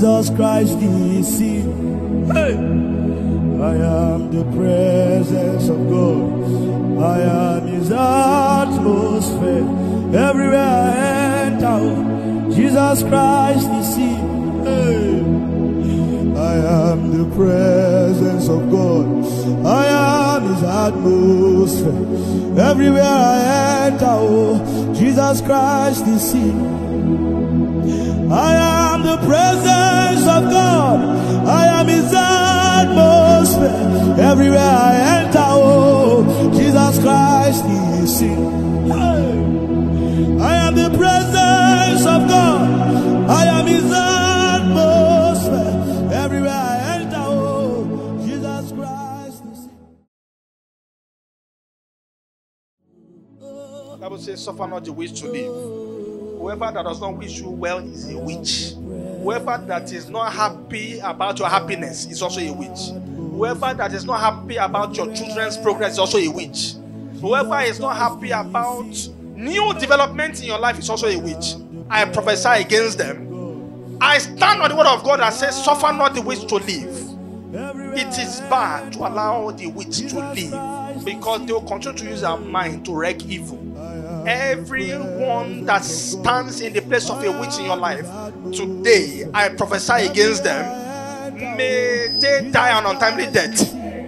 Jesus Christ is seen. Hey! I am the presence of God. I am His atmosphere. Everywhere I enter, Jesus Christ is seen. Hey! I am the presence of God. I am His atmosphere. Everywhere I enter, Jesus Christ is seen. I am the presence of God. I am His atmosphere. Everywhere I enter, Jesus Christ is seen. I am the presence of God. I am His atmosphere. Everywhere I enter, Jesus Christ is seen. The Bible says, suffer not the witch to live. Whoever that does not wish you well is a witch. Whoever that is not happy about your happiness is also a witch. Whoever that is not happy about your children's progress is also a witch. Whoever is not happy about new development in your life is also a witch. I prophesy against them. I stand on the word of God that says, suffer not the witch to live. It is bad to allow the witch to live because they will continue to use their mind to wreak evil. Everyone that stands in the place of a witch in your life, today I prophesy against them. May they die an untimely death.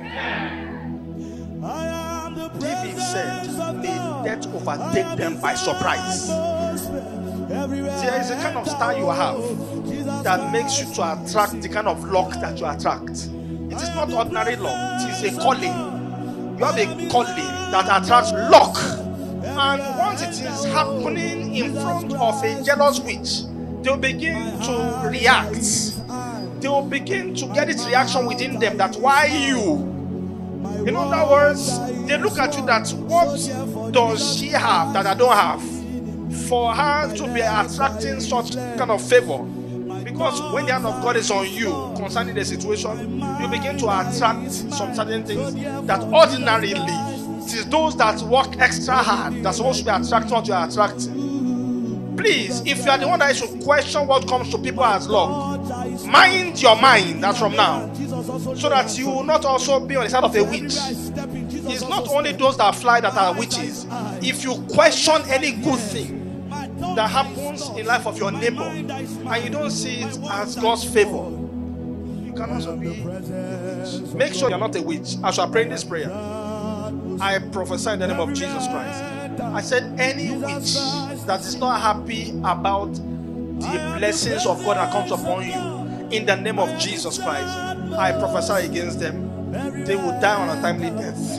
David said, may death overtake them by surprise. There is a kind of star you have that makes you to attract the kind of luck that you attract. It is not ordinary luck, it is a calling. You have a calling that attracts luck. And once it is happening in front of a jealous witch, they'll begin to react. They will begin to get its reaction within them that why you? In other words, they look at you that what does she have that I don't have for her to be attracting such kind of favor? Because when the hand of God is on you concerning the situation, you begin to attract some certain things that ordinarily it is those that work extra hard that's supposed to be attracting what you are attracting. Please, if you are the one that should question what comes to people as luck, mind your mind as from now, so that you will not also be on the side of a witch. It's not only those that fly that are witches. If you question any good thing that happens in life of your neighbor and you don't see it as God's favor, you can also be a witch. Make sure you're not a witch. As you are praying this prayer, I prophesy in the name of Jesus Christ. I said any witch that is not happy about the blessings of God that comes upon you, in the name of Jesus Christ, I prophesy against them. They will die on a timely death.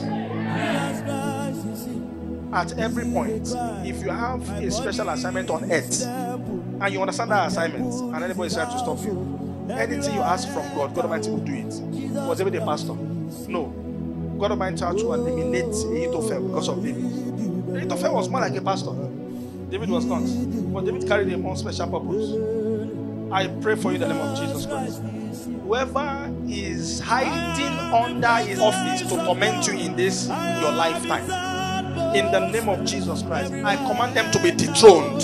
At every point, if you have a special assignment on earth and you understand that assignment and anybody tries to stop you, anything you ask from God, God Almighty will do it. Was David a pastor? No. God Almighty tried to eliminate Ahithophel because of David. Ahithophel was more like a pastor. David was not. But David carried a more special purpose. I pray for you in the name of Jesus Christ. Whoever is hiding under his office to torment you in this your lifetime, in the name of Jesus Christ, I command them to be dethroned.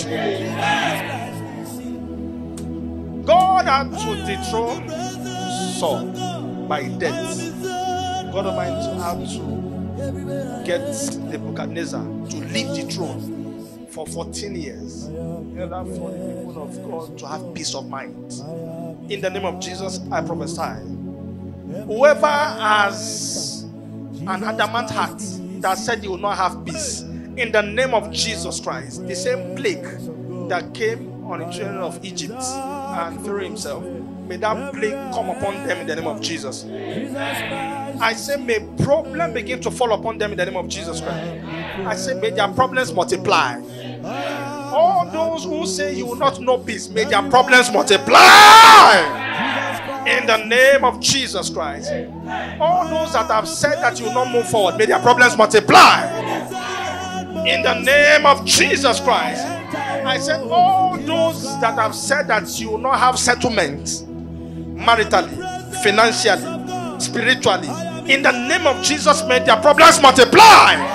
God had to dethrone Saul by death. God Almighty had to get Nebuchadnezzar to leave the throne for 14 years in order for the people of God to have peace of mind. In the name of Jesus, I prophesy. Whoever has an adamant heart that said he will not have peace, in the name of Jesus Christ, the same plague that came on the children of Egypt and Pharaoh himself, may that plague come upon them in the name of Jesus. I say, may problem begin to fall upon them in the name of Jesus Christ. I say, may their problems multiply. All those who say you will not know peace, may their problems multiply in the name of Jesus Christ. All those that have said that you will not move forward, may their problems multiply in the name of Jesus Christ. I said, all those that have said that you will not have settlement maritally, financially, spiritually, in the name of Jesus, may their problems multiply.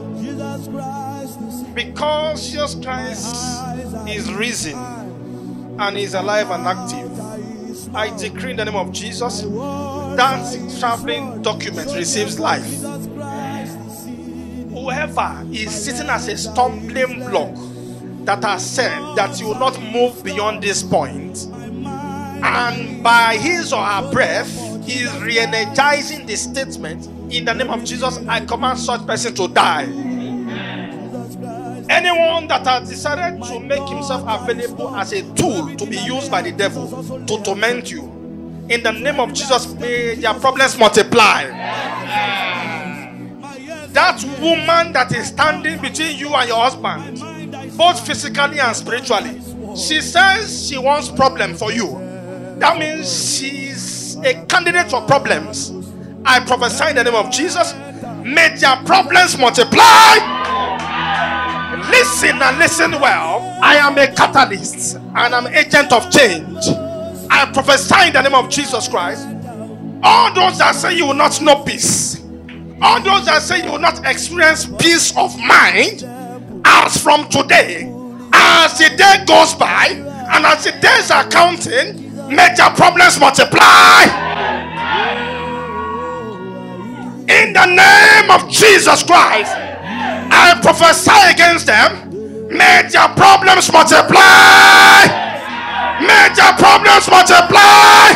Because Jesus Christ is risen, and is alive and active. I decree in the name of Jesus that traveling document receives life. Whoever is sitting as a stumbling block that has said that you will not move beyond this point, and by his or her breath he is re-energizing the statement, in the name of Jesus I command such person to die. Anyone that has decided to make himself available as a tool to be used by the devil to torment you, in the name of Jesus, may their problems multiply. That woman that is standing between you and your husband, both physically and spiritually, she says she wants problem for you. That means she's a candidate for problems. I prophesy in the name of Jesus, may their problems multiply. Listen and listen well. I am a catalyst and I'm an agent of change. I prophesy in the name of Jesus Christ. All those that say you will not know peace, all those that say you will not experience peace of mind, as from today, as the day goes by and as the days are counting, may their problems multiply. In the name of Jesus Christ, I prophesy against them. May their problems multiply. May their problems multiply.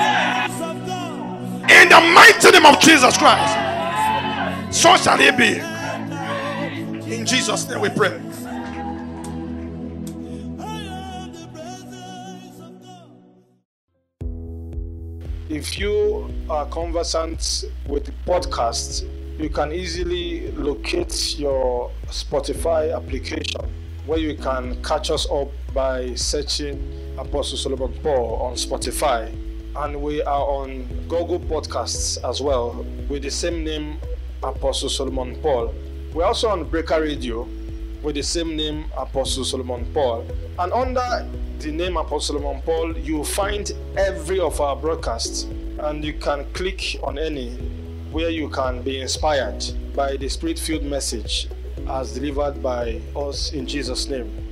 In the mighty name of Jesus Christ. So shall it be. In Jesus' name we pray. If you are conversant with the podcast, you can easily locate your Spotify application where you can catch us up by searching Apostle Solomon Paul on Spotify. And we are on Google Podcasts as well with the same name, Apostle Solomon Paul. We're also on Breaker Radio with the same name, Apostle Solomon Paul. And under the name Apostle Solomon Paul, you'll find every of our broadcasts, and you can click on any where you can be inspired by the Spirit-filled message as delivered by us in Jesus' name.